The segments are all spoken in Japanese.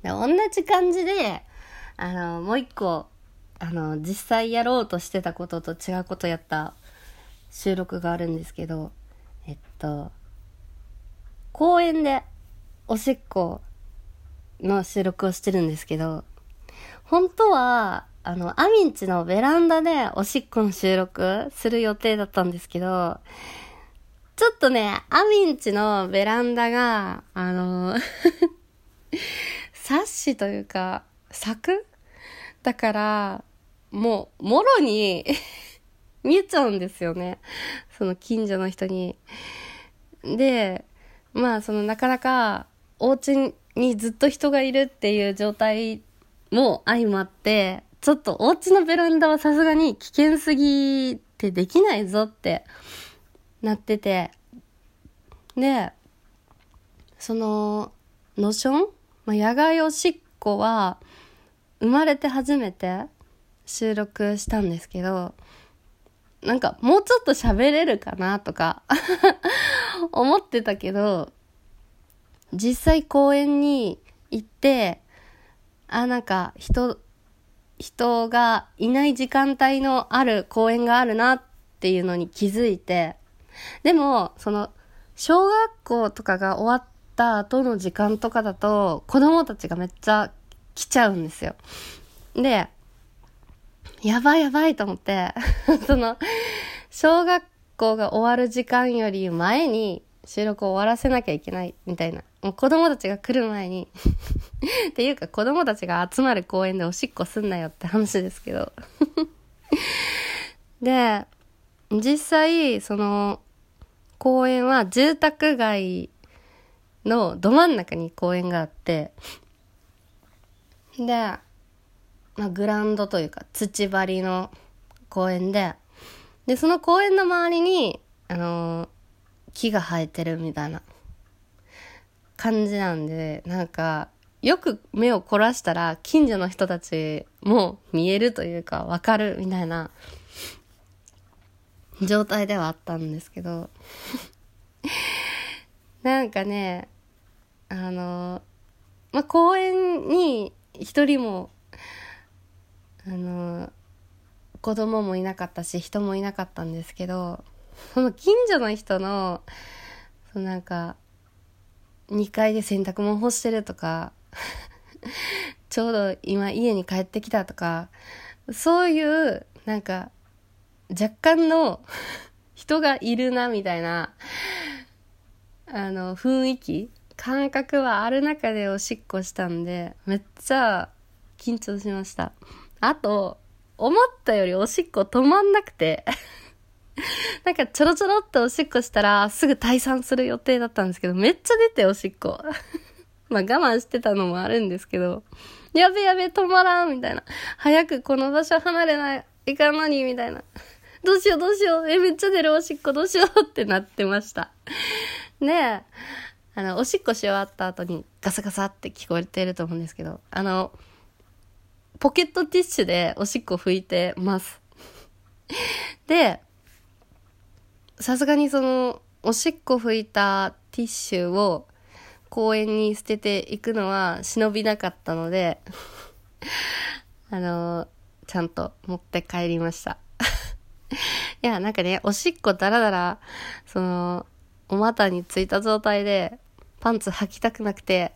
で、同じ感じで、もう一個、実際やろうとしてたことと違うことやった収録があるんですけど、公園でおしっこの収録をしてるんですけど、本当は、アミンチのベランダでおしっこの収録する予定だったんですけど、ちょっとね、アミンチのベランダが、サッシというか、柵だから、もう、もろに見えちゃうんですよね。その近所の人に。で、まあ、なかなか、お家にずっと人がいるっていう状態も相まって、ちょっとお家のベランダはさすがに危険すぎてできないぞってなってて、で、ノション、野外おしっこは生まれて初めて収録したんですけど、なんかもうちょっと喋れるかなとか思ってたけど、実際公園に行って、なんか人がいない時間帯のある公園があるなっていうのに気づいて、でも、小学校とかが終わった後の時間とかだと、子供たちがめっちゃ来ちゃうんですよ。で、やばいと思って、小学校が終わる時間より前に収録を終わらせなきゃいけないみたいな。もう子供たちが来る前にっていうか子供たちが集まる公園でおしっこすんなよって話ですけどで、実際公園は住宅街のど真ん中に公園があって、で、グラウンドというか土張りの公園で、その公園の周りに木が生えてるみたいな感じなんで、なんかよく目を凝らしたら近所の人たちも見えるというかわかるみたいな状態ではあったんですけどなんかね、公園に一人も子供もいなかったし人もいなかったんですけど、その近所の人のなんか2階で洗濯物干してるとかちょうど今家に帰ってきたとか、そういうなんか若干の人がいるなみたいな雰囲気感覚はある中でおしっこしたんで、めっちゃ緊張しました。あと思ったよりおしっこ止まんなくてなんかちょろちょろっておしっこしたらすぐ退散する予定だったんですけど、めっちゃ出ておしっこ我慢してたのもあるんですけど、やべ止まらんみたいな、早くこの場所離れないかんのにみたいな、どうしようめっちゃ出るおしっこどうしようってなってました。で、おしっこし終わった後にガサガサって聞こえてると思うんですけど、ポケットティッシュでおしっこ拭いてますで、さすがにおしっこ拭いたティッシュを公園に捨てていくのは忍びなかったのでちゃんと持って帰りましたいや、なんかね、おしっこだらだらお股についた状態でパンツ履きたくなくて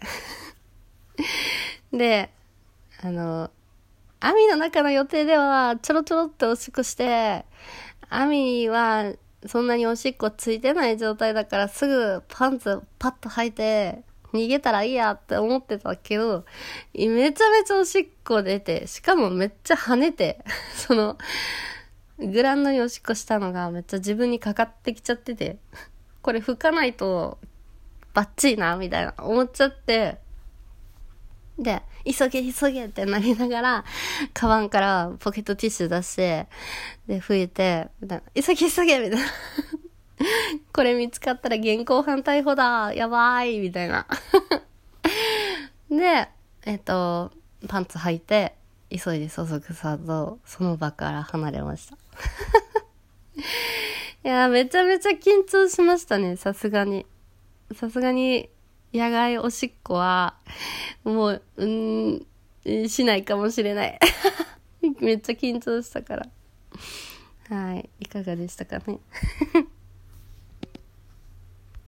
で、アミの中の予定ではちょろちょろっておしっこして、アミはそんなにおしっこついてない状態だからすぐパンツパッと履いて逃げたらいいやって思ってたけど、めちゃめちゃおしっこ出て、しかもめっちゃ跳ねてグラウンドにおしっこしたのがめっちゃ自分にかかってきちゃってて、これ拭かないとバッチリなみたいな思っちゃって、で、急げってなりながら、カバンからポケットティッシュ出して、で、拭いて、みたいな、急げみたいな。これ見つかったら現行犯逮捕だ、やばい、みたいな。で、パンツ履いて、急いでそそくさと、その場から離れました。いや、めちゃめちゃ緊張しましたね、さすがに。野外おしっこは、 もう、しないかもしれない。めっちゃ緊張したから。はい。いかがでしたかね。